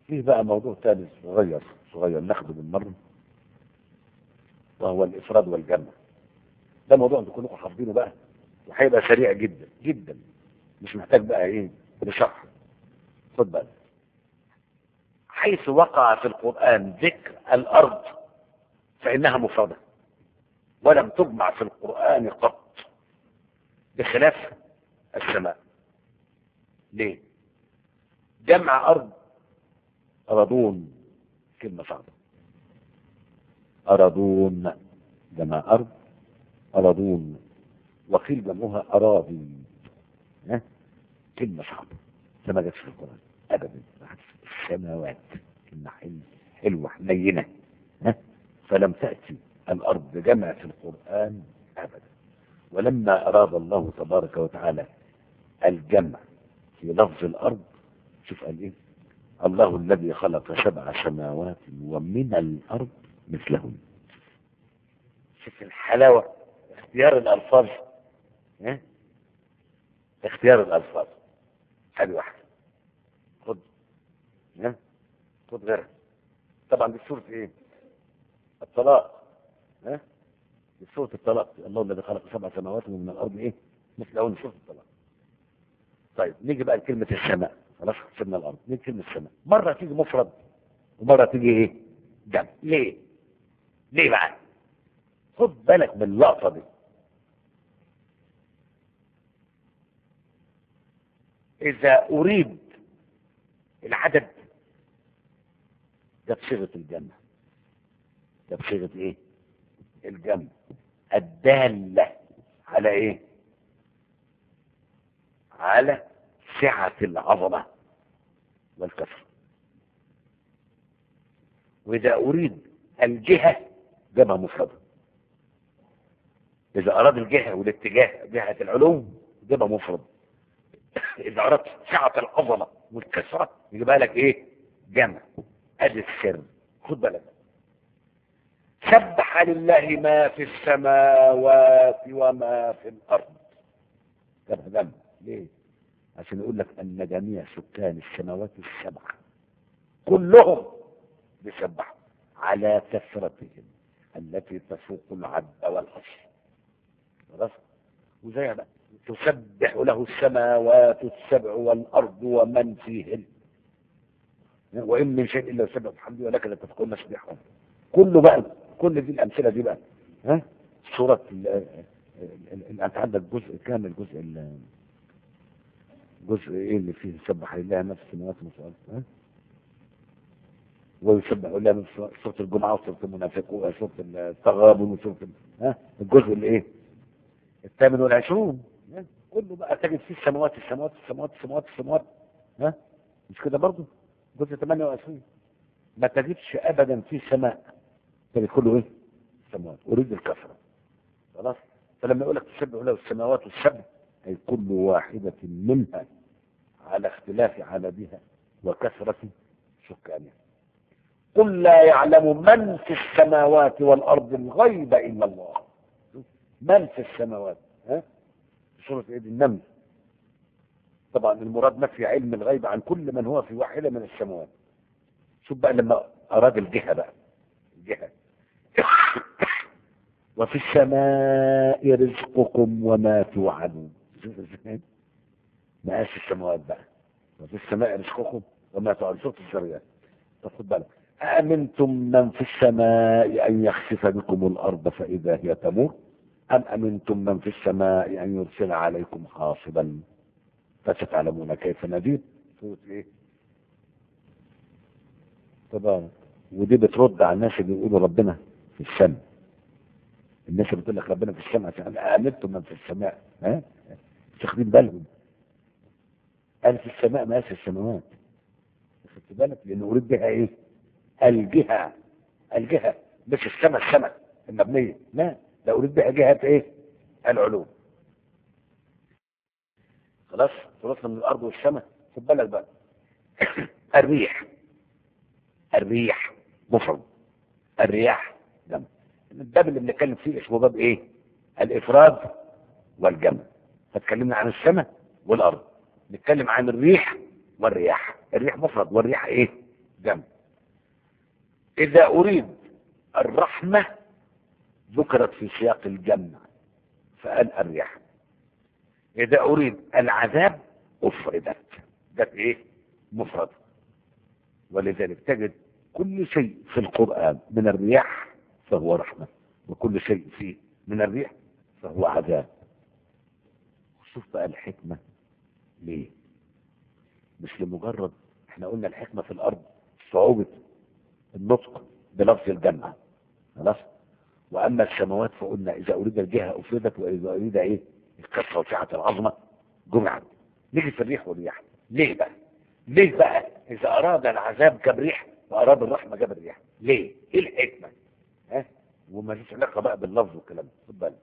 فيه بقى موضوع ثالث صغير صغير ناخده بالمره، وهو الافراد والجمع. ده موضوع انتوا كلكم حافظينه بقى، وهيبقى سريع جدا جدا، مش محتاج بقى ايه لشرح. خد بالك، حيث وقع في القرآن ذكر الأرض فإنها مفردة، ولم تجمع في القرآن قط، بخلاف السماء. ليه؟ جمع أرض أرضون، كلمة صعبة. أرضون جمع أرض أرضون، وقيل جمعها أراضي. ها؟ كلمة صعبة، ما جاتش في القرآن أبدا. السماوات كلمة حلوة حنينة، ها؟ فلم تأتي الأرض جمع في القرآن أبدا. ولما أراد الله تبارك وتعالى الجمع في لفظ الأرض، شوف قال إيه؟ الله الذي خلق 7 سماوات ومن الأرض مثلهن. شوف الحلاوة، اختيار الألفاظ، ها؟ اختيار الألفاظ. هذه واحدة. خد، ها؟ خد غيرها. طبعا دي سورة ايه؟ الطلاق. ها؟ دي سورة الطلاق. الله الذي خلق 7 سماوات ومن الأرض ايه؟ مثلهن، سورة الطلاق. طيب نيجي بقى لكلمة السماء. خلاص سيبنا الأرض، نيجي كلمة السماء. مرة تيجي مفرد ومرة تيجي ايه؟ جمع. ليه؟ ليه بقى؟ خد بالك من اللقطة دي. إذا أريد العدد ده بصيغة الجمع. ده بصيغة ايه؟ الجمع الدالة على ايه؟ على سعة العظمة والكثرة. وإذا أريد الجهة جمع مفردة. إذا أراد الجهة والاتجاه جهة العلو جمع مفرد. إذا أردت سعة العظمة والكثرة يجيبها لك إيه؟ جمع. أدي السر. خد بالك، سبح لله ما في السماوات وما في الأرض. جمع. ليه؟ عشان يقول لك أن جميع سكان السماوات ال7 كلهم بيسبحوا على كثرتهم التي تفوق العد والحصر. خلاص؟ وزي بقى تسبح له السماوات ال7 والأرض ومن فيهن، وإن من شيء إلا يسبح بحمده ولكن لا تفقهون تسبيحهم. كله بقى، كل دي الأمثلة دي بقى، ها؟ سورة أنت عندك جزء كامل، جزء ايه اللي فيه سبح لله ما في السماوات وما في الارض، ها؟ ويسبح لله من سوره الجمعه وسوره المنافقون وسوره التغابن وسوره ها؟ الجزء اللي ايه؟ 28. ها؟ كله بقى تجد فيه السماوات السماوات السماوات السماوات السماوات، ها؟ مش كده برضه؟ جزء 28 ما تجدش ابدا فيه سماء، تجد كله ايه؟ سماوات. اريد الكثره. خلاص؟ فلما يقول لك تسبح له السماوات ال7 اي كل واحده منها على اختلاف عددها وكثرة سكانها. قل لا يعلم من في السماوات والأرض الغيب إلا الله. من في السماوات، ها؟ سورة ايه دي؟ النمل. طبعا المراد نفي علم الغيب عن كل من هو في واحدة من السماوات. شوف بقى لما أراد الجهة بقى، الجهة وفي السماء رزقكم وما توعدون. مقاس السماوات بقى، وفي السماء رزقكم وما توعدون. سورة الذريات. طب خد بالك، أأمنتم من في السماء أن يخسف بكم الأرض فإذا هي تمور أم أمنتم من في السماء أن يرسل عليكم حاصبا فستعلمون كيف نذير. سورة إيه؟ طبعا. ودي بترد على الناس اللي بيقولوا ربنا في السماء. الناس اللي بتقول لك ربنا في السماء، عشان أأمنتم من في السماء، ها؟ تاخدين بالهم؟ قال في السماء مقاس السماوات. خدت بالك؟ لأن أريد بها إيه؟ الجهة. الجهة مش السماء المبنية، لا، لا، أريد بها جهة إيه؟ العلوم. خلاص؟ خلصنا من الأرض والسماء. خد بالك بقى. الريح. الريح مفرد، الرياح جمع. الباب اللي بنتكلم فيه اسمه باب إيه؟ الإفراد والجمع. فتكلمنا عن السماء والأرض، نتكلم عن الريح والرياح. الريح مفرد والريح إيه؟ جمع. إذا أريد الرحمة ذكرت في سياق الجمع فقال الريح. إذا أريد العذاب أفردت، ده إيه؟ مفرد. ولذلك تجد كل شيء في القرآن من الرياح فهو رحمة، وكل شيء فيه من الريح فهو عذاب. شوف بقى الحكمة ليه؟ مش لمجرد، احنا قلنا الحكمة في الأرض صعوبة النطق بلفظ الجمع، خلاص. وأما السماوات فقلنا إذا أريد الجهة أفردت، وإذا أريد إيه؟ الكثرة وسعة العظمة جمعت. نيجي في الريح والرياح، ليه بقى؟ ليه بقى إذا أراد العذاب جاب ريح وأراد الرحمة جاب الرياح؟ ليه؟ إيه الحكمة؟ ها؟ وما فيش علاقة بقى باللفظ والكلام. خد بالك،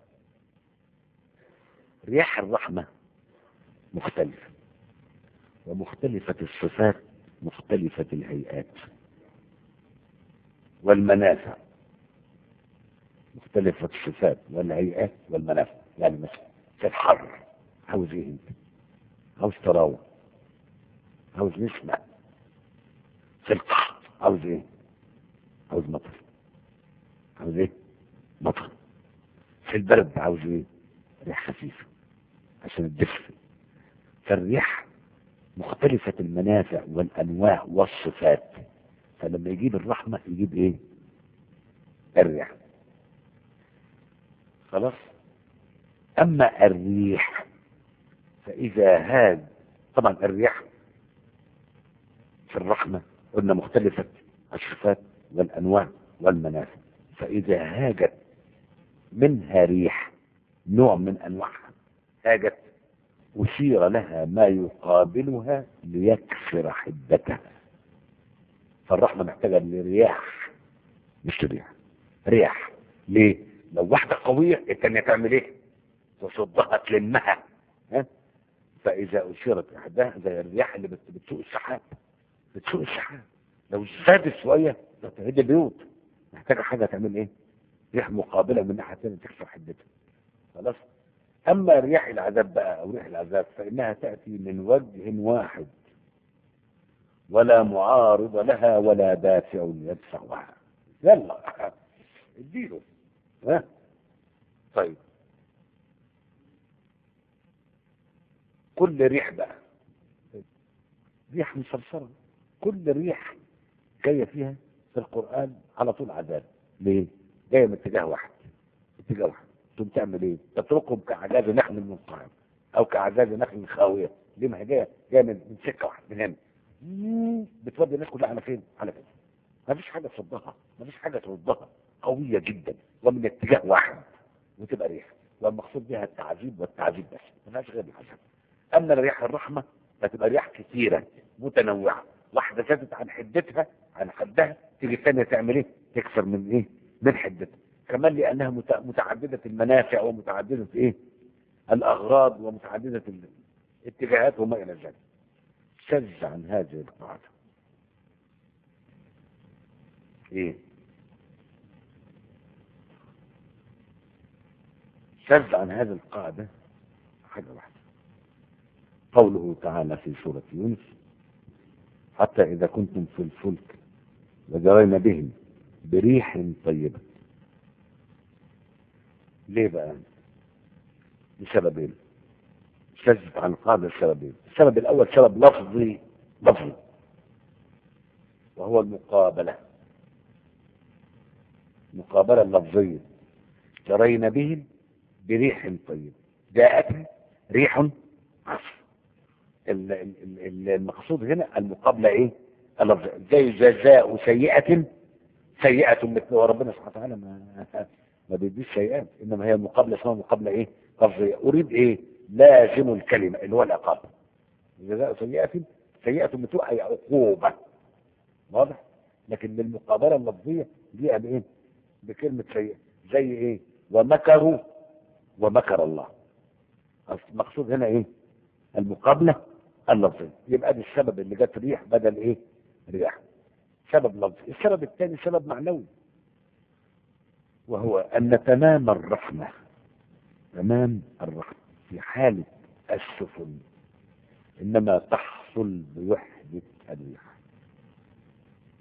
رياح الرحمة مختلفة، ومختلفة الصفات، مختلفة الهيئات، والمنافع مختلفة الصفات والهيئات والمنافع. يعني مثلا في الحر عاوز ايه انت؟ عاوز تراوح، عاوز نسمع. في القحط عاوز ايه؟ عاوز مطر. عاوز ايه؟ مطر. في البرد عاوز ايه؟ ريح خفيفة عشان الدفء. فالريح مختلفة المنافع والأنواع والصفات، فلما يجيب الرحمة يجيب ايه؟ الريح. خلاص. أما الريح فإذا هاج، طبعا الريح في الرحمة قلنا مختلفة الصفات والأنواع والمنافع، فإذا هاجت منها ريح نوع من أنواعها هاجت أشير لها ما يقابلها ليكسر حدتها. فالرحمة محتاجة لرياح مش ريح. رياح ليه؟ لو واحدة قوية التانية تعمل ايه؟ تصدها تلمها. ها؟ فإذا أشيرت أحدها زي الرياح اللي بتسوق السحاب، بتسوق السحاب لو زادت شوية تهد البيوت، محتاجة حاجة تعمل ايه؟ ريح مقابلة من ناحية تانية تكسر حدتها. خلاص. أما رياح العذاب بقى أو ريح العذاب فإنها تأتي من وجه واحد، ولا معارض لها ولا دافع يدفعها. يلا اديله. ها؟ طيب، كل ريح بقى ريح مصرصرة، كل ريح جاية فيها في القرآن على طول عذاب. ليه؟ جاية من اتجاه واحد، اتجاه واحد. تقوم تعمل ايه؟ تتركهم كعذاب نخل منقعر او كعذاب نخل خاوية. ليه؟ ما هي جاية من سكة واحد من هنا، بتودي الناس كلها على فين؟ على كده. ما فيش حاجة تصدها، ما فيش حاجة تردها، قوية جدا ومن اتجاه واحد وتبقى ريح، والمقصود بها التعذيب والتعذيب بس، ما فيهاش غير العذاب. اما رياح الرحمة فتبقى رياح كثيرة متنوعة، واحدة زادت عن حدتها عن حدها تيجي الثانية تعمل ايه؟ تكسر من ايه؟ من حدتها. كمان لانها متعددة المنافع ومتعددة ايه؟ الاغراض ومتعددة الاتجاهات وما الى ذلك. شذ عن هذه القاعدة ايه؟ شذ عن هذه القاعدة حاجة واحدة، قوله تعالى في سورة يونس: حتى إذا كنتم في الفلك وجرينا بهم بريح طيبة. ليه بقى؟ لسببين. شذ عن قاعدة لسببين. السبب الأول سبب لفظي، وهو المقابلة، مقابلة اللفظية. جرينا بهم بريح طيب، جاءتها ريح عصف. المقصود هنا المقابلة ايه؟ اللفظ. زي جزاء سيئة سيئة مثل، وربنا سبحانه وتعالى ما بيديش سيئات، انما هي المقابلة اسمها مقابلة ايه؟ لفظية. اريد ايه؟ لازم الكلمة اللي هو العقاب. جزاء سيئة مثل اي عقوبة، واضح؟ لكن للمقابلة اللفظية دي بايه؟ بكلمة سيئة. زي ايه؟ ومكروا ومكر الله. المقصود هنا ايه؟ المقابلة اللفظية. يبقى ده السبب اللي جت ريح بدل ايه؟ رياح. سبب لفظي. السبب الثاني سبب معنوي، وهو ان تمام الرحمة في حالة السفن انما تحصل بوحدة الريح.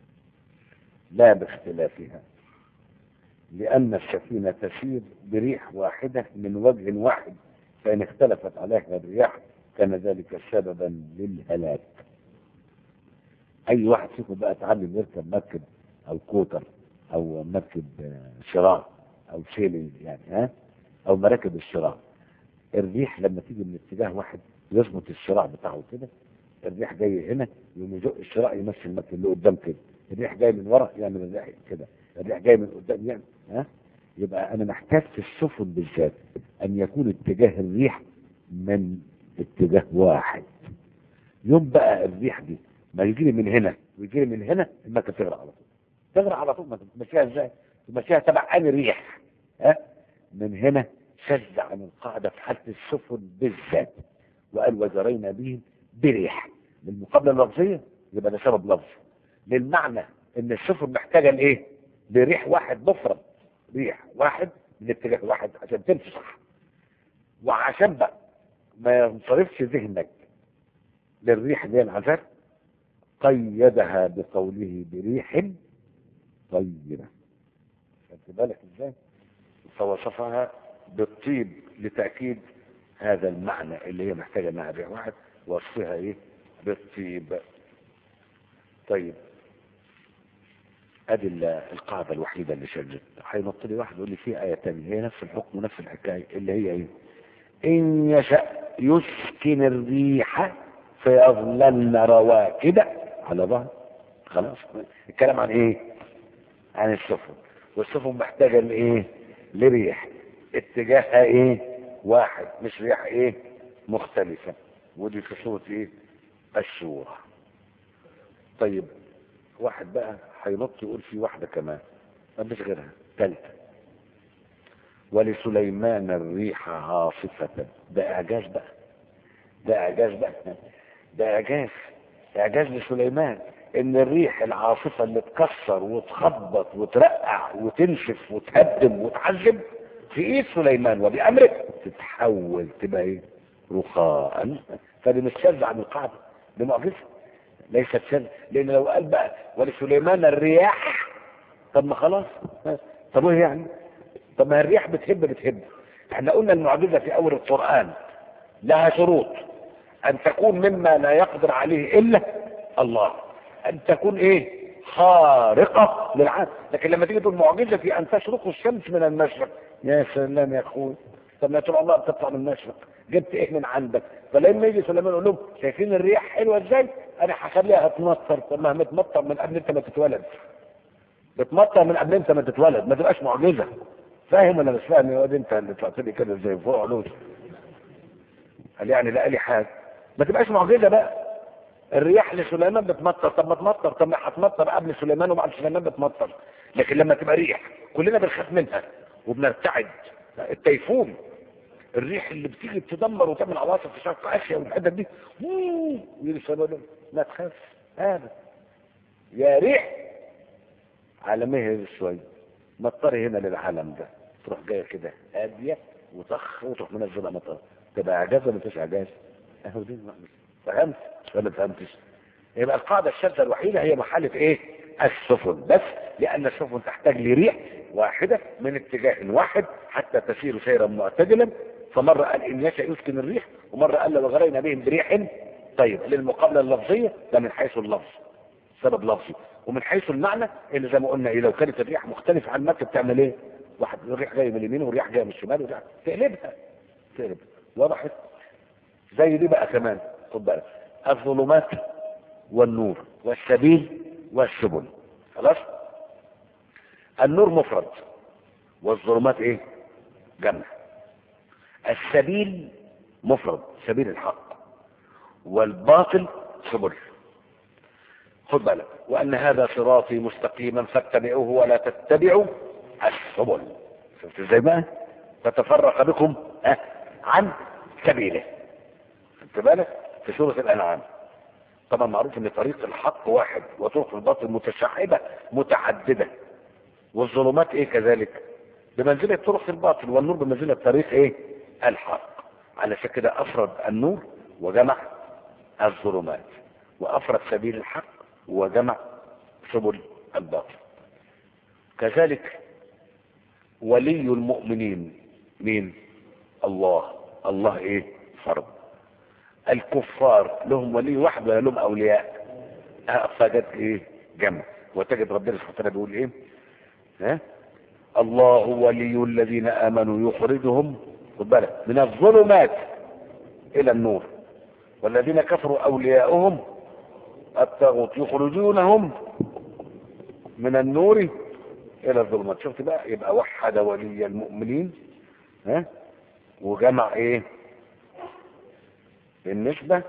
لا باختلافها، لأن السفينة تسير بريح واحدة من وجه واحد، فإن اختلفت عليها الرياح كان ذلك سببا للهلاك. أي واحد فيكم بقى اتعلم يركب مركب أو كوتر أو مركب شراع أو سيلينج يعني أو مراكب الشراع، الريح لما تيجي من اتجاه واحد يظبط الشراع بتاعه كده، الريح جاي هنا يقوم يزق الشراع يمشي المركب اللي قدام كده، الريح جاي من ورا يعمل الريح كده، الريح جاي من قدام يعني يبقى انا محتاج في السفن بالذات ان يكون اتجاه الريح من اتجاه واحد. يوم بقى الريح دي ما يجي لي من هنا ويجي لي من هنا، المركب تغرق على طول، تغرق على طول. ما تمشيها ازاي؟ تمشيها تبع انهي ريح؟ من هنا شد عن القاعده في حاله السفن بالذات، وقال وجرينا بهم بريح. للمقابله اللفظيه يبقى ده سبب لفظي، للمعنى ان السفن محتاجه لايه؟ لريح واحد مفرد، ريح واحد من اتجاه واحد عشان تمشي صح. وعشان بقى ما ينصرفش ذهنك للريح دي العذاب، قيدها بقوله بريح طيبه. خدت بالك ازاي؟ فوصفها بالطيب لتاكيد هذا المعنى اللي هي محتاجه انها ريح واحد، وصفها ايه؟ بالطيب. طيب ادي القاعده الوحيده اللي شدت. هينط لي واحد يقول لي في ايه ثانيه هي نفس الحكم ونفس الحكايه، اللي هي ايه؟ ان يشاء يسكن الريح فيظللن رواكد على ظهر. خلاص الكلام عن ايه؟ عن السفن، والسفن محتاجه لايه؟ لريح اتجاهها ايه؟ واحد، مش ريح ايه؟ مختلفه. ودي في صوره ايه؟ الشورى. طيب واحد بقى هينط يقول في واحده كمان مفيش غيرها ثالثه، ولسليمان الريح عاصفه. ده اعجاز بقى، ده اعجاز بقى، ده اعجاز لسليمان ان الريح العاصفه اللي تكسر وتخبط وترقع وتنشف وتهدم وتعذب في ايد سليمان وبامره تتحول تبقى ايه؟ رخاء. فدي مش شاذة عن القاعده، دي معجزه ليست شاذة. لان لو قال بقى ولسليمان الرياح، طب ما خلاص، طب ايه يعني؟ طب ما الرياح بتهب. احنا قلنا المعجزه في اول القران لها شروط: ان تكون مما لا يقدر عليه الا الله، ان تكون ايه؟ خارقه للعاده. لكن لما تيجي تقول معجزه في ان تشرق الشمس من المشرق، يا سلام يا اخوي، طب ما تقول الله بتطلع من المشرق، جبت ايه من عندك؟ فلما يجي سليمان يقول لهم شايفين الرياح حلوه ازاي؟ انا هخليها تمطر. طب ما بتمطر من قبل انت ما تتولد، بتمطر من قبل انت ما تتولد، ما تبقاش معجزه. فاهم ولا مش فاهم يا واد انت اللي طلعت لي كده زي فوق علوش؟ قال يعني لا لي حاجه، ما تبقاش معجزه بقى. الرياح لسليمان بتمطر، طب ما تمطر، طب ما هتمطر قبل سليمان وبعد سليمان بتمطر. لكن لما تبقى ريح كلنا بنخاف منها وبنرتعد، التيفون، الريح اللي بتيجي تدمر وتعمل عواصف في شرق اسيا والحتت دي، يجي سليمان ما تخافش هذا يا ريح على مهل شويه، مطري هنا للعالم ده، تروح جايه كده هاديه وطخ وتروح منزله مطر. تبقى اعجاز ولا مفيش اعجاز؟ اهو دي فهمت ولا ما فهمتش؟ يبقى القاعده الشاذه الوحيده هي محاله ايه؟ السفن بس، لان السفن تحتاج لريح واحده من اتجاه واحد حتى تسير سيرا معتدلا. فمره قال ان يشاء يسكن الريح، ومره قال وغرينا بهم بريح. طيب للمقابله اللفظيه ده من حيث اللفظ سبب لفظي، ومن حيث المعنى اللي زي ما قلنا ايه؟ لو كانت الريح مختلفه عن المركب تعمل ايه؟ واحد الريح جاي من اليمين والريح جاي من الشمال والريح تقلبها. وضحت؟ زي دي بقى كمان خد بالك: الظلمات والنور والسبيل والسبل. خلاص؟ النور مفرد والظلمات ايه؟ جمع. السبيل مفرد سبيل الحق، والباطل سبل. خد بالك: وان هذا صراطي مستقيما فاتبعوه ولا تتبعوا السبل. شفت ازاي بقى؟ فتفرق بكم عن سبيله. خدت بالك؟ في سورة الانعام طبعا معروف ان طريق الحق واحد وطرق الباطل متشعبة متعددة، والظلمات ايه كذلك بمنزلة طرق الباطل، والنور بمنزلة طريق ايه؟ الحق. علشان كده افرد النور وجمع الظلمات، وافرد سبيل الحق وجمع سبل الباطل. كذلك ولي المؤمنين مين؟ الله. الله ايه؟ فرد. الكفار لهم ولي واحد ولا لهم اولياء؟ فجت ايه؟ جمع. وتجد ربنا سبحانه وتعالى بيقول ايه؟ ها؟ الله ولي الذين امنوا يخرجهم، خد بالك، من الظلمات الى النور، والذين كفروا اولياؤهم الطاغوت يخرجونهم من النور الى الظلمات. شفت بقى؟ يبقى وحد ولي المؤمنين، ها، وجمع ايه بالنسبه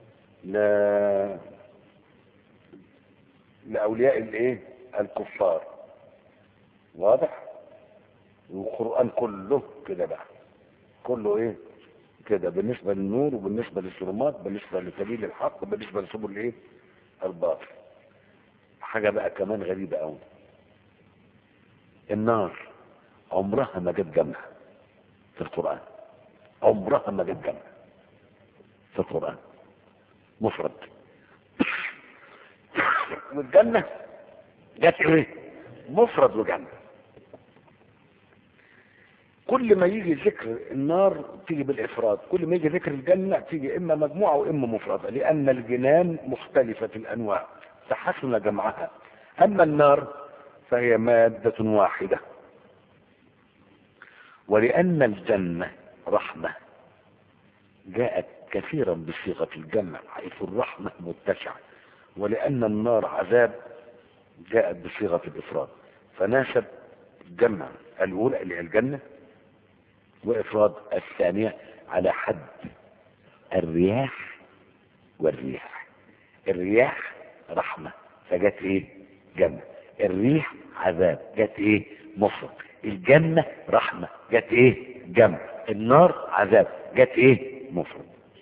لاولياء الايه؟ الكفار. واضح؟ والقران كله كده بقى، كله ايه كده، بالنسبه للنور وبالنسبه للظلمات، بالنسبه لسبيل الحق وبالنسبه لسبل الايه؟ الباطل. حاجه بقى كمان غريبه قوي، النار عمرها ما جت جمع في القرآن، عمرها ما جت جمع في القرآن، مفرد. والجنة جت ايه؟ مفرد وجنة. كل ما يجي ذكر النار تيجي بالافراد، كل ما يجي ذكر الجنة تيجي اما مجموعة واما مفردة، لان الجنان مختلفة الانواع فحسن جمعها. اما النار فهي مادة واحدة. ولأن الجنة رحمة جاءت كثيرا بصيغة الجمع حيث الرحمة متسعة، ولأن النار عذاب جاءت بصيغة الإفراد، فناسب جمع الأولى اللي هي الجنة وإفراد الثانية على حد الرياح والريح. الرياح رحمة فجت ايه؟ جنة. الريح عذاب جت ايه؟ مفرد. الجنة رحمة جت ايه؟ جمع. النار عذاب جت ايه؟ مفرد.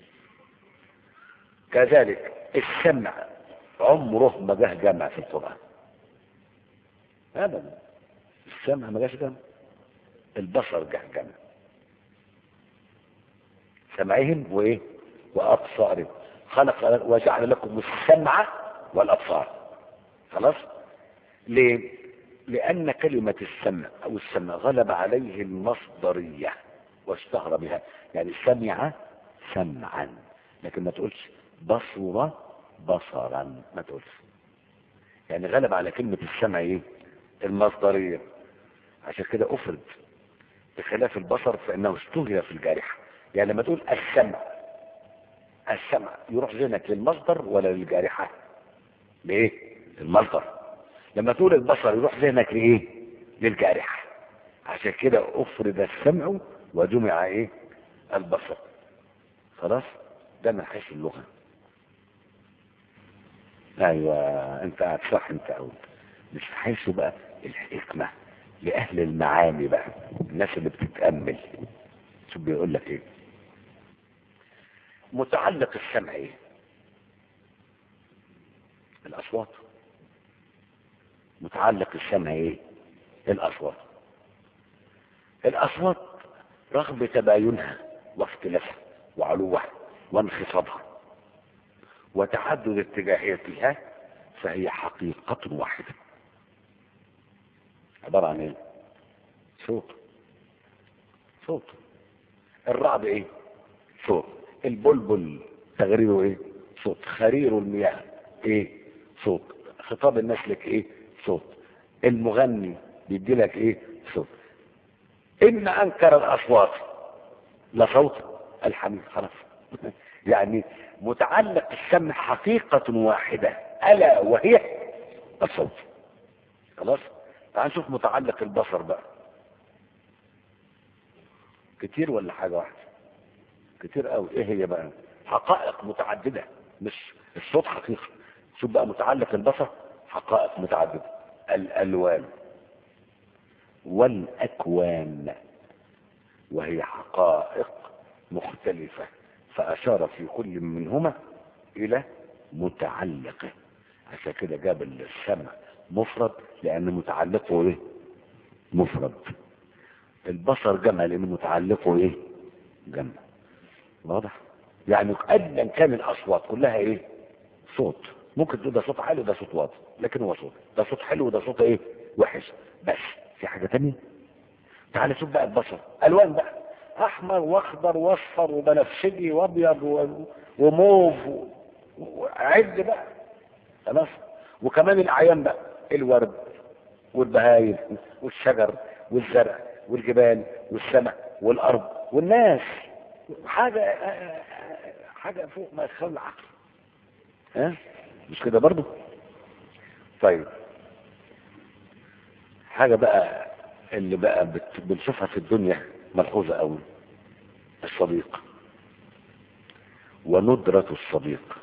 كذلك السمع عمره ما جه جمع في القرآن ابدا. السمع ما جاش جمع. البصر جه جمع، سمعهم وايه؟ وابصارهم. خلق وجعل لكم السمع والابصار. خلاص؟ ليه؟ لان كلمة السمع او السمع غلب عليه المصدرية واشتهر بها، يعني سمع سمعا، لكن ما تقولش بصر بصرا، ما تقولش. يعني غلب على كلمة السمع ايه؟ المصدرية. عشان كده افرد، بخلاف البصر فانه اشتهر في الجارحة. يعني لما تقول السمع، السمع يروح ذهنك للمصدر ولا للجارحة؟ ليه؟ المصدر. لما تقول البصر يروح ذهنك لايه؟ للجارحة. عشان كده افرد السمع وجمع ايه؟ البصر. خلاص؟ ده من حيث اللغة. ايوه انت قاعد صح، انت قول. مش حيث بقى الحكمة لأهل المعاني بقى، الناس اللي بتتأمل. شو بيقول لك ايه؟ متعلق السمع ايه؟ الأصوات. متعلق السمع ايه؟ الأصوات. الأصوات رغم تباينها واختلافها وعلوها وانخفاضها وتعدد اتجاهاتها فهي حقيقة واحدة. عبارة عن ايه؟ صوت. صوت. الرعد ايه؟ صوت. البلبل تغريره ايه؟ صوت. خرير المياه ايه؟ صوت. خطاب الناس لك ايه؟ صوت. المغني بيدي لك ايه؟ صوت. ان انكر الاصوات لصوت الحميد. خلاص. يعني متعلق السمع حقيقة واحدة الا وهي الصوت. خلاص. تعال نشوف متعلق البصر بقى. كتير ولا حاجة واحدة؟ كتير قوي. ايه هي بقى؟ حقائق متعددة، مش الصوت حقيقة. شوف بقى متعلق البصر حقائق متعددة. الالوان والاكوان، وهي حقائق مختلفة، فاشار في كل منهما الى متعلقه. عشان كده جاب السمع مفرد لان متعلقه ايه؟ مفرد. البصر جمع لان متعلقه ايه؟ جمع. واضح؟ يعني ايا كان الاصوات كلها ايه؟ صوت. ممكن تقول ده صوت عالي وده صوت واطي، لكن هو صوت، ده صوت حلو وده صوت ايه وحش. بس في حاجة تانية، تعال شوف بقى البشر الوان بقى، احمر واخضر واصفر وبنفسجي وابيض وموف وعد بقى خلاص. وكمان الاعيان بقى، الورد والبهايم والشجر والزرع والجبال والسماء والارض والناس، حاجه فوق ما يتخيل العقل. ها مش كده برضو؟ طيب حاجه بقى اللي بقى بنشوفها في الدنيا ملحوظه قوي، الصديق وندرة الصديق.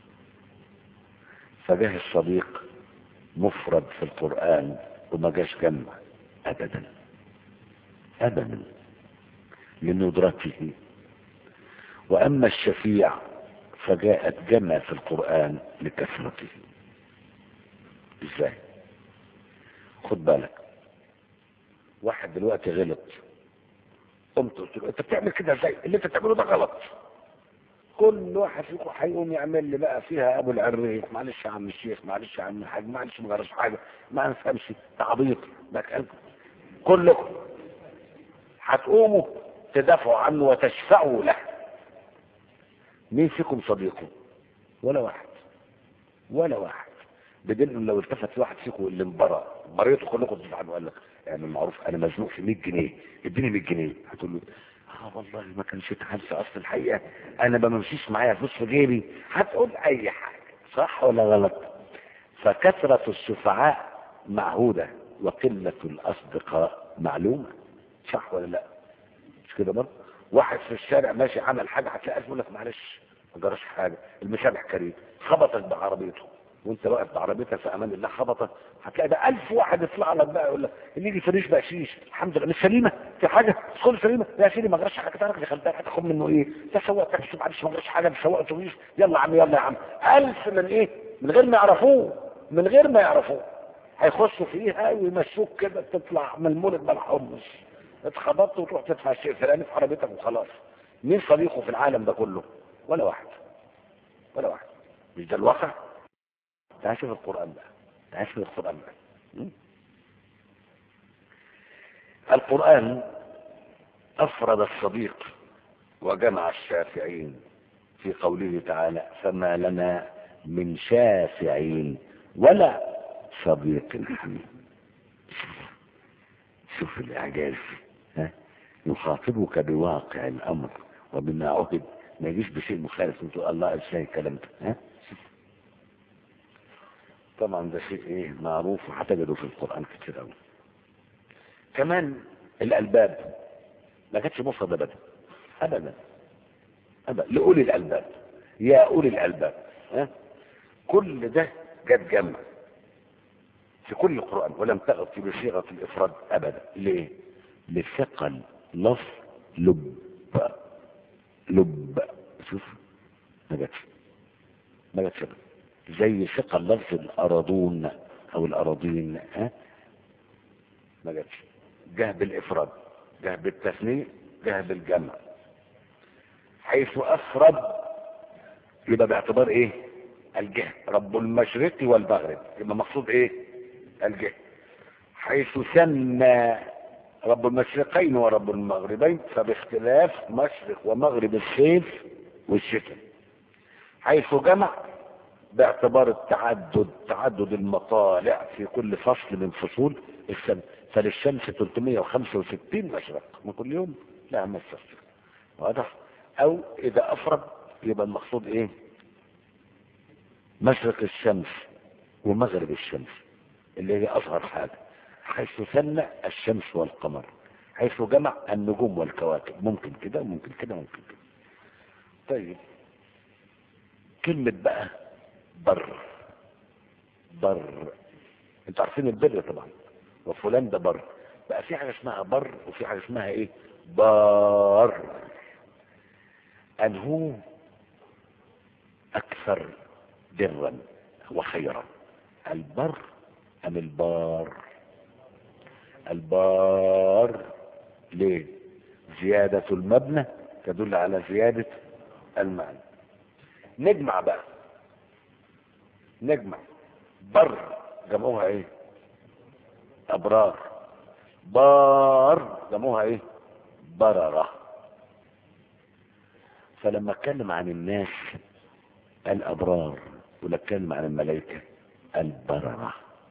فجاه الصديق مفرد في القرآن وما جاش جمع ابدا ابدا لندرته. واما الشفيع فجاءت جمع في القرآن لكثرته. ازاي؟ خد بالك، واحد دلوقتي غلط، قمت قلت له انت بتعمل كده ازاي؟ اللي انت بتعمله ده غلط. كل واحد فيكم هيقوم يعمل لي بقى فيها ابو العريف، معلش يا عم الشيخ، معلش يا عم الحاج، معلش ما جراش حاجه، ما نفهمش تعبيط ده كلب. كلكم هتقوموا تدافعوا عنه وتشفعوا له. مين فيكم صديقه؟ ولا واحد، ولا واحد. بدل لو التفت في واحد فيكم اللي مريته كلكم تدافعوا عنه، قال لك يعني المعروف انا مزنوق في 100 جنيه اديني 100 جنيه، هتقول له والله ما كانش اتحال في اصل الحقيقه، انا ما بمشيش معايا فلوس في جيبي. هتقول اي حاجه، صح ولا غلط؟ فكثره الشفعاء معهوده وقله الاصدقاء معلومه، صح ولا لا؟ مش كده برضه؟ واحد في الشارع ماشي عمل حاجه هتلاقي يقول لك معلش ما جراش حاجه، المسامح كريم، خبطت بعربيته وانت واقف بعربيتك في امان الله خبطت، هتلاقي بقى 1000 واحد يطلع لك بقى يقول لك اللي يجي فريش بقشيش، الحمد لله مش سليمه في حاجه، تدخل سليمه يا سيدي ما جراش حاجه، تعرف اللي خلتها هتاخد منه ايه؟ ده سواق تاكسي معلش ما جراش حاجه، بسواق اتوبيس، يلا يا عم يلا يا عم. 1000 من ايه؟ من غير ما يعرفوه، من غير ما يعرفوه هيخشوا فيها ويمشوك كده تطلع من المولد بلا حمص، اتخبطت وتروح تدفع الشيء الفلاني في عربيتك وخلاص. مين صديقه في العالم ده كله؟ ولا واحد، ولا واحد. مش ده الواقع؟ تعال شوف القرآن بقى، تعال شوف القرآن بقى. القرآن أفرد الصديق وجمع الشافعين في قوله تعالى فما لنا من شافعين ولا صديق حميم. شوف الإعجاز، يخاطبك بواقع الأمر وبما عهد، ما يجيش بشيء مخالف وتقول الله ازاي الكلام ده. طبعا ده شيء ايه معروف وهتجده في القرآن كتير قوي. كمان الألباب ما كانتش مفرد ابدا ابدا ابدا لأولي الألباب، يا أولي الألباب. كل ده جت جمع في كل القرآن ولم تأتي بصيغة الإفراد أبدا. ليه؟ لثقل لفظ لب. شوف ما جاتش زي ثقل لفظ الأراضون أو الأراضين، ما جاتش. جه بالإفراد، جه بالتثنية، جه بالجمع. حيث أفرد يبقى باعتبار إيه؟ الجهة، رب المشرق والمغرب، يبقى مقصود إيه؟ الجهة. حيث سمى رب المشرقين ورب المغربين فباختلاف مشرق ومغرب الصيف والشتاء. حيث جمع باعتبار تعدد المطالع في كل فصل من فصول السنة، فللشمس 365 مشرق من كل يوم لها مشرق، واضح؟ او اذا افرد يبقى المقصود ايه؟ مشرق الشمس ومغرب الشمس اللي هي اصغر حاجة. حيث سمى الشمس والقمر، حيث جمع النجوم والكواكب، ممكن كده وممكن كده وممكن كده. طيب كلمة بقى بر، انتوا عارفين البر طبعا، وفلان ده بر. بقى في حاجة اسمها بر وفي حاجة اسمها ايه؟ بار. انهو اكثر برا وخيرا، البر ام البار؟ البار. ليه؟ زيادة المبنى تدل على زيادة المعنى. نجمع بقى نجمع بر جمعوها ايه؟ ابرار. بار جمعوها ايه؟ بررة. فلما اتكلم عن الناس الابرار، ولا اتكلم عن الملائكة البررة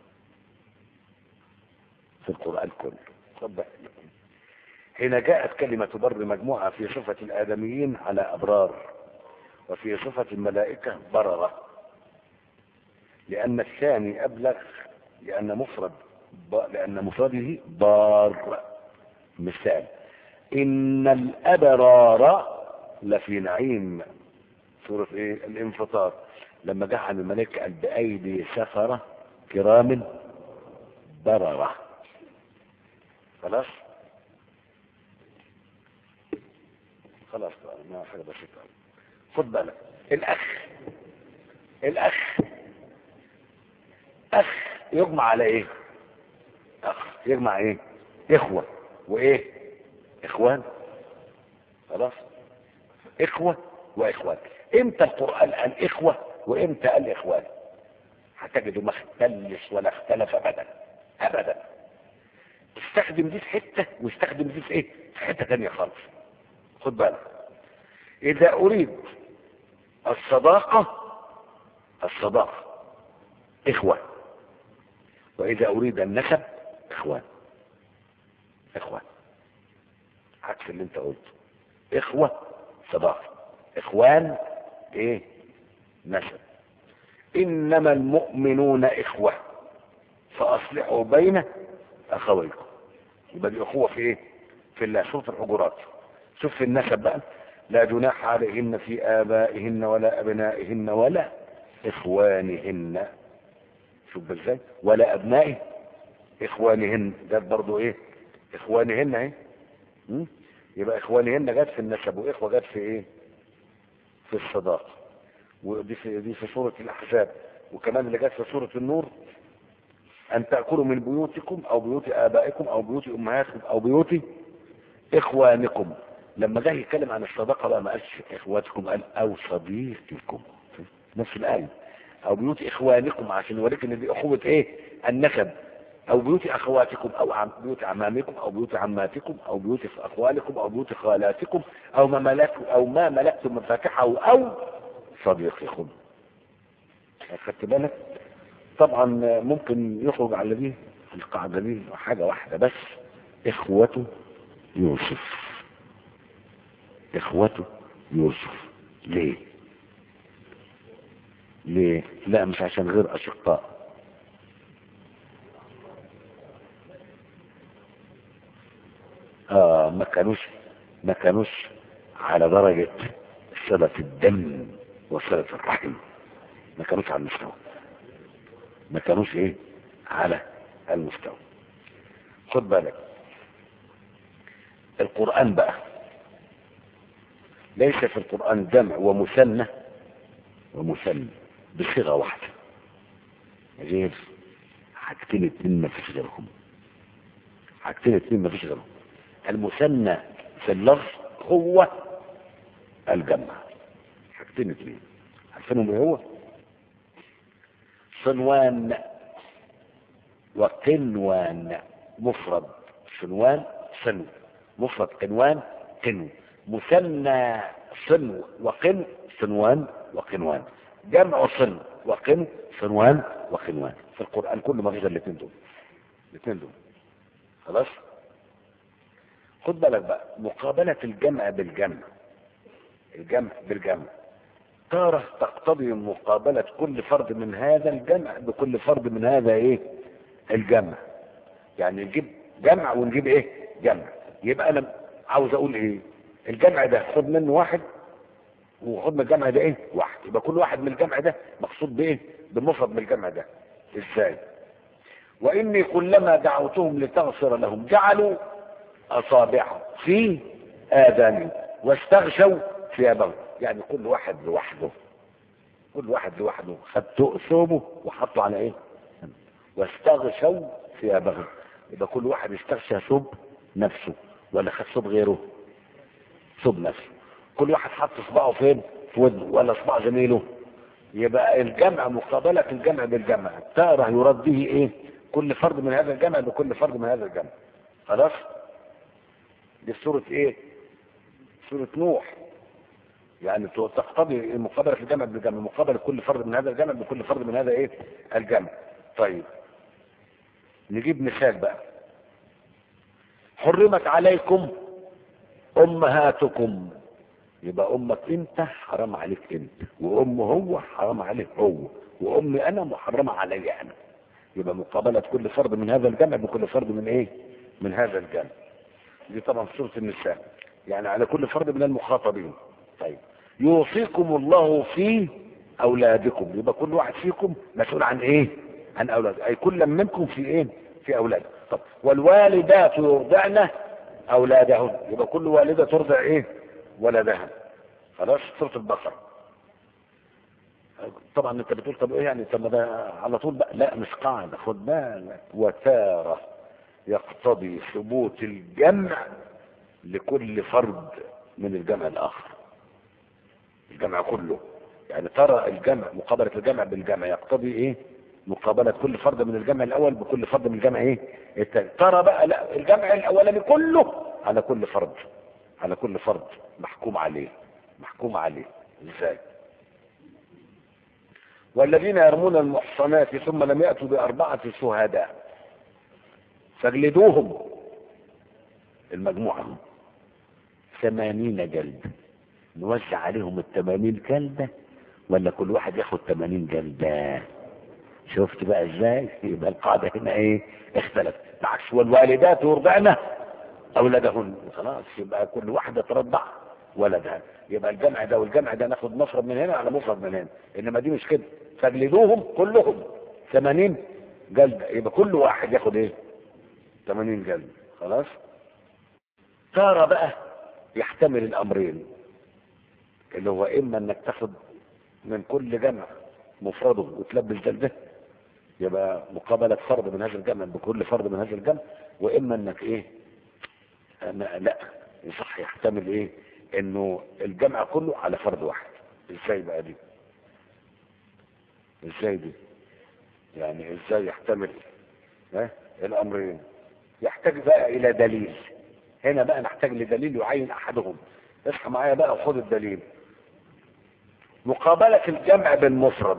في القرآن كله. طب حين جاءت كلمة بر مجموعة في صفة الآدميين على أبرار، وفي صفة الملائكة بررة، لأن الثاني أبلغ، لأن مفرده بار. مثال: إن الأبرار لفي نعيم. سورة إيه؟ الانفطار. لما جاء عن الملائكة قال بأيدي سفرة كرام بررة. خلاص خلاص بقى، ما حاجة بسيطة. خد بالك، الأخ أخ يجمع على إيه؟ أخ يجمع إيه؟ إخوة وإيه؟ إخوان. خلاص، إخوة وإخوان. إمتى القرآن قال إخوة وإمتى قال إخوان؟ هتجده ما اختلس ولا اختلف أبدا أبدا. استخدم دي في حتة واستخدم دي في إيه؟ في حتة تانية خالص. خد بالك، إذا أريد الصداقة إخوة، وإذا أريد النسب إخوان. عكس اللي انت قلته. إخوة صداقة، إخوان إيه؟ نسب. إنما المؤمنون إخوة فأصلحوا بين أخويكم. يبقى دي أخوة في إيه؟ في الله. سورة الحجرات. شوف في النسب بقى: لا جناح عليهن في آبائهن ولا أبنائهن ولا إخوانهن. شوف ازاي؟ ولا أبنائه إخوانهن. ده برضو إيه؟ إخوانهن إيه؟ يبقى إخوانهن جت في النسب، وإخوة جت في إيه؟ في الصداقة. ودي في سورة الأحزاب. وكمان اللي جت في سورة النور: أن تأكلوا من بيوتكم أو بيوت آبائكم أو بيوت أمهاتكم أو بيوت إخوانكم. لما جه يتكلم عن الصداقة بقى ما قالش إخواتكم، قال أو صديقكم. نفس الآية. أو بيوت إخوانكم، عشان يوريك إن دي أخوة إيه؟ النسب. أو بيوت أخواتكم أو بيوت عمامكم أو بيوت عماتكم أو بيوت أخوالكم أو بيوت خالاتكم أو ما ملكتم مفاتحه أو صديقكم. أخدت بالك؟ طبعا ممكن يخرج على دي القاعدة دي حاجة واحدة بس: إخوة يوسف. ليه؟ لا، مش عشان غير أشقاء. ما كانوش على درجة صلة الدم وصلة الرحم. ما كانوش على المستوى. ما كانوش ايه؟ على المستوى. خد بالك، القرآن بقى ليس في القرآن جمع ومثنى بصيغة واحدة، غير حاجتين اتنين ما فيش غيرهم. المثنى في اللفظ هو الجمع. حاجتين اتنين عارفينهم ايه هو؟ صنوان وقنوان. مفرد صنوان صنو، مفرد قنوان قنو. مثنى صنو وقن صنوان وقنوان. جمع صنو وقن صنوان وقنوان. في القرآن كله ما فيش الاثنين دول. خلاص. خد بالك بقى، مقابلة الجمع بالجمع تارة تقتضي مقابلة كل فرد من هذا الجمع بكل فرد من هذا ايه؟ الجمع. يعني نجيب جمع ونجيب ايه؟ جمع. يبقى انا عاوز اقول ايه؟ الجمع ده خد منه واحد وخد من الجمع ده ايه؟ واحد. يبقى كل واحد من الجمع ده مقصود بايه؟ بالمفرد من الجمع ده. ازاي؟ واني كلما دعوتهم لتغفر لهم جعلوا اصابعهم في اذانهم واستغشوا ثيابهم. يعني كل واحد لوحده خد ثوبه وحطه على ايه؟ واستغشوا ثيابهم. يبقى كل واحد استغشى ثوب نفسه، ولا خد ثوب غيره؟ ثوب نفسه. كل واحد حط صباعه فين؟ في ودنه، ولا صباع زميله؟ يبقى الجمع مقابلة الجمع بالجمع، تارة يراد به ايه؟ كل فرد من هذا الجمع بكل فرد من هذا الجمع. خلاص؟ دي سورة ايه؟ سورة نوح. يعني تقتضي مقابلة الجمع بالجمع، مقابلة كل فرد من هذا الجمع بكل فرد من هذا ايه؟ الجمع. طيب نجيب مثال بقى. حرمت عليكم امهاتكم، يبقى امك انت حرام عليك انت، وام هو حرام عليك هو، وامي انا محرمه علي انا. يبقى مقابله كل فرد من هذا الجمع بكل فرد من ايه؟ من هذا الجمع. دي طبعا في سوره النساء، يعني على كل فرد من المخاطبين. طيب يوصيكم الله في اولادكم، يبقى كل واحد فيكم مسؤول عن ايه؟ عن اولاده، اي كل منكم في ايه؟ في اولاده. طب والوالدات يرضعن اولادهن، يبقى كل والده ترضع ايه؟ ولدها. خلاص؟ سوره البقره. طبعا انت بتقول طب ايه يعني؟ طب ده على طول بقى؟ لا مش قاعده، خد بالك. وتاره يقتضي ثبوت الجمع لكل فرد من الجمع الاخر، الجمع كله. يعني ترى الجمع مقابله الجمع بالجمع يقتضي ايه؟ مقابله كل فرد من الجمع الاول بكل فرد من الجمع ايه؟ الثاني. ترى بقى لا، الجمع الاولاني كله على كل فرد، على كل فرد محكوم عليه. محكوم عليه ازاي؟ والذين يرمون المحصنات ثم لم يأتوا بأربعة شهداء فاجلدوهم، المجموعة 80 جلد. نوزع عليهم 80 جلدة ولا كل واحد ياخد 80 جلدة؟ شفت بقى ازاي؟ يبقى القاعدة هنا ايه؟ اختلف. بالعكس، والوالدات يرضعن اولادهن، خلاص يبقى كل واحدة ترضع ولدها. يبقى الجمع ده والجمع ده ناخد مفرد من هنا على مفرد من هنا، انما دي مش كده. فاجلدوهم كلهم 80 جلدة، يبقى كل واحد ياخد ايه؟ 80 جلدة. خلاص؟ ترى بقى يحتمل الامرين، اللي هو اما انك تاخد من كل جمع مفرده وتلبس جلده، يبقى مقابلة فرد من هذا الجمع بكل فرد من هذا الجمع، واما انك ايه؟ لا يصح يحتمل ايه؟ انه الجمع كله على فرد واحد. ازاي بقى دي؟ ازاي دي؟ يعني ازاي يحتمل الامرين؟ يحتاج بقى الى دليل. هنا بقى نحتاج لدليل يعين احدهم. اصحى معايا بقى وخد الدليل. مقابلة الجمع بالمفرد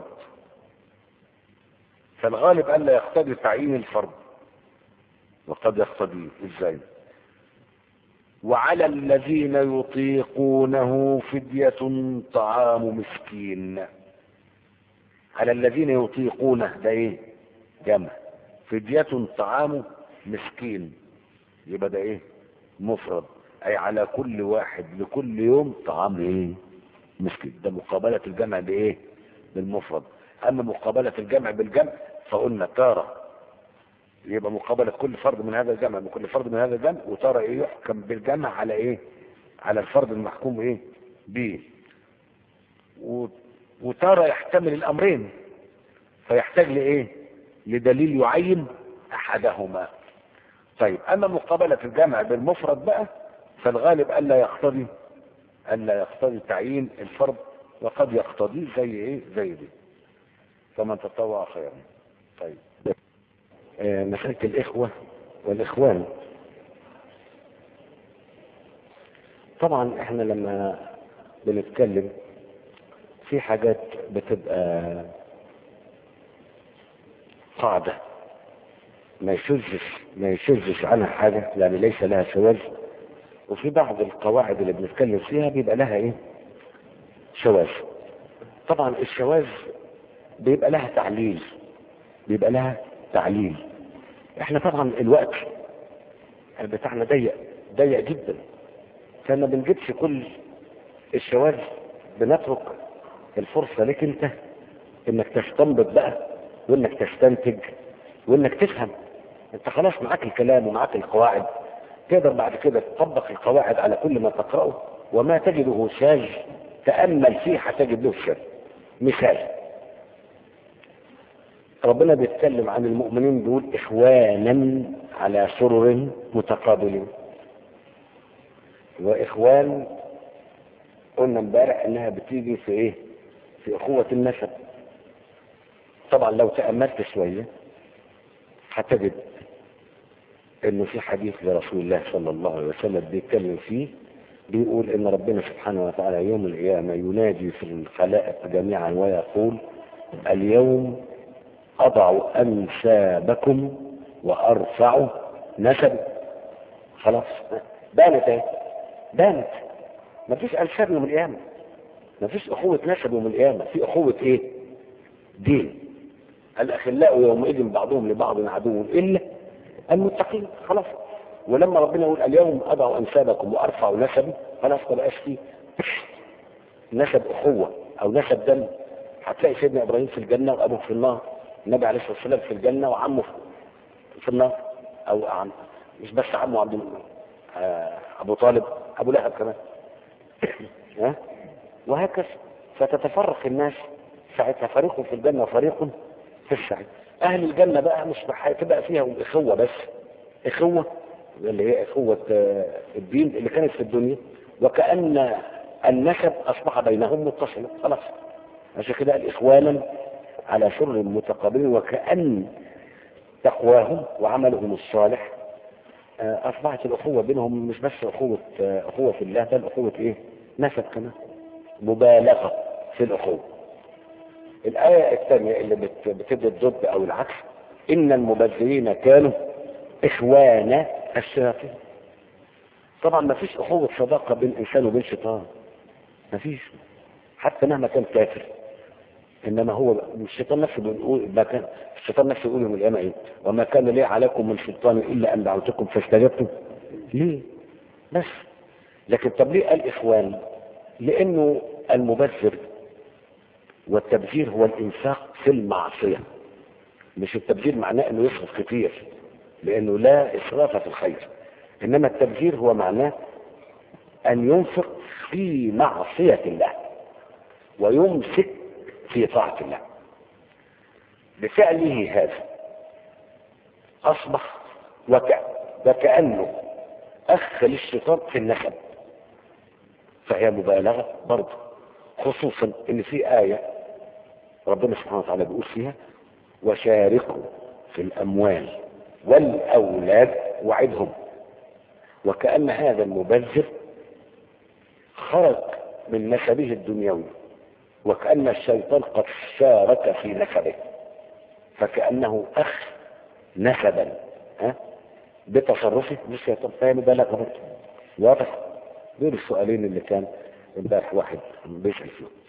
فالغالب الا يقتضي تعيين الفرد، وقد يقتضي. ازاي؟ وعلى الذين يطيقونه فدية طعام مسكين. على الذين يطيقونه ده ايه؟ جمع. فدية طعام مسكين، يبقى ده ايه؟ مفرد. اي على كل واحد لكل يوم طعام ايه؟ مسكين. ده مقابلة الجمع بايه؟ بالمفرد. اما مقابلة الجمع بالجمع فقلنا تارة يبقى مقابلة كل فرد من هذا الجمع بكل فرد من هذا الجمع، وتارة ايه؟ يحكم بالجمع على ايه؟ على الفرد المحكوم ايه؟ به. وتارة يحتمل الامرين فيحتاج لايه؟ لدليل يعين احدهما. طيب اما مقابلة الجمع بالمفرد بقى فالغالب الا يقتضي تعيين الفرد، وقد يقتضي زي ايه؟ زي دي. فمن تطوع خيرا. طيب مسألة الاخوة والاخوان. طبعا احنا لما بنتكلم في حاجات بتبقى قاعدة ما يشذش عنها حاجة، يعني ليس لها شواذ. وفي بعض القواعد اللي بنتكلم فيها بيبقى لها ايه؟ شواذ. طبعا الشواذ بيبقى لها تعليل. احنا طبعا الوقت بتاعنا ضيق جدا، فما بنجيبش كل الشواذ. بنترك الفرصة لك انت انك تستنبط بقى، وانك تستنتج، وانك تفهم. انت خلاص معاك الكلام ومعاك القواعد، تقدر بعد كده تطبق القواعد على كل ما تقرأه، وما تجده شاذ تأمل فيه هتجد له شاذ. مثال، ربنا بيتكلم عن المؤمنين دول إخوانا على سرر متقابلين. وإخوان قلنا امبارح انها بتيجي في ايه؟ في اخوة النسب. طبعا لو تأملت شوية هتجد انه في حديث لرسول الله صلى الله عليه وسلم بيتكلم فيه، بيقول ان ربنا سبحانه وتعالى يوم القيامة ينادي في الخلائق جميعا ويقول اليوم اضع انسابكم وارفع نسب. خلاص بانت اهي، بانت. مفيش انساب يوم القيامة، مفيش اخوة نسب يوم القيامة، في اخوة ايه؟ دين. الاخلاء يومئذ بعضهم لبعض عدو الا المتقين. خلاص. ولما ربنا يقول اليوم اضع انسابكم وارفع نسبي، خلاص ما بقاش فيه نسب اخوه او نسب دم. هتلاقي سيدنا ابراهيم في الجنه وابوه في النار، النبي عليه الصلاه والسلام في الجنه وعمه في النار، او عم مش بس عمه عبد ابو طالب، ابو لهب كمان. ها وهكذا. فتتفرق الناس ساعتها، فريق في الجنه وفريق في السعير. اهل الجنه بقى مش هتبقى فيها اخوه بس، اخوه اللي هي اخوه الدين اللي كانت في الدنيا، وكأن النسب اصبح بينهم متصلا. خلاص. عشان كده قال اخوانا على سر متقابلين، وكأن تقواهم وعملهم الصالح اصبحت الاخوه بينهم مش بس اخوه في الله، بل اخوه ايه؟ نسب كمان، مبالغه في الاخوه. الآية الثانية اللي بتبدأ الضد أو العكس، إن المبذرين كانوا إخوان الشياطين. طبعا ما فيش أخوة صداقة بين إنسان وبين شيطان، ما فيش، حتى مهما كان كافر. إنما هو الشيطان نفسه بيقول، ما كان الشيطان نفسه يقول يوم القيامة إيه؟ وما كان لي عليكم من سلطان إلا أن دعوتكم فاستجبتم ليه؟ بس. لكن طب ليه قال إخوان؟ لأنه المبذر والتبذير هو الانفاق في المعصية. مش التبذير معناه انه يصرف كتير، لانه لا اسراف في الخير، انما التبذير هو معناه ان ينفق في معصية الله ويمسك في طاعة الله. بفعله هذا اصبح وكأنه اخ للشيطان في النسب، فهي مبالغة برضه، خصوصا ان في آية ربنا سبحانه وتعالى بيقول فيها وشاركوا في الأموال والأولاد وعدهم، وكأن هذا المبذر خرج من نسبه الدنيوي، وكأن الشيطان قد شارك في نسبه، فكأنه أخ نسبا بتصرفه للشيطان. فهي مبالغة برضه. واضح؟ دول السؤالين اللي كان امبارح واحد بيسأل فيهم.